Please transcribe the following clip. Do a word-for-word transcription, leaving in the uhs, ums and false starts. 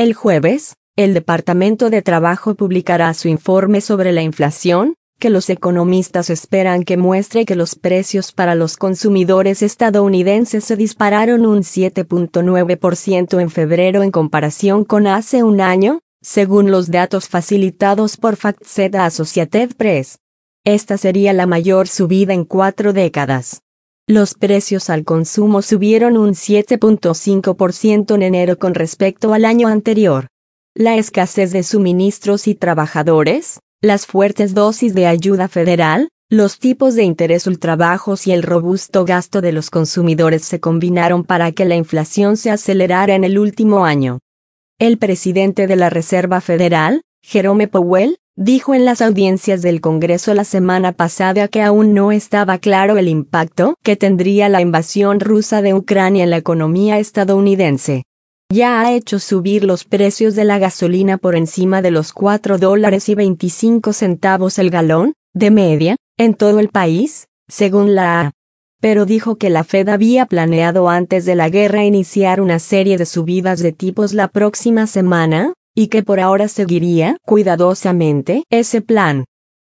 El jueves, el Departamento de Trabajo publicará su informe sobre la inflación, que los economistas esperan que muestre que los precios para los consumidores estadounidenses se dispararon un siete punto nueve por ciento en febrero en comparación con hace un año, según los datos facilitados por FactSet a Associated Press. Esta sería la mayor subida en cuatro décadas. Los precios al consumo subieron un siete punto cinco por ciento en enero con respecto al año anterior. La escasez de suministros y trabajadores, las fuertes dosis de ayuda federal, los tipos de interés ultrabajos y el robusto gasto de los consumidores se combinaron para que la inflación se acelerara en el último año. El presidente de la Reserva Federal, Jerome Powell, dijo en las audiencias del Congreso la semana pasada que aún no estaba claro el impacto que tendría la invasión rusa de Ucrania en la economía estadounidense. Ya ha hecho subir los precios de la gasolina por encima de los cuatro dólares y veinticinco centavos el galón, de media, en todo el país, según la A. Pero dijo que la Fed había planeado antes de la guerra iniciar una serie de subidas de tipos la próxima semana, y que por ahora seguiría cuidadosamente ese plan.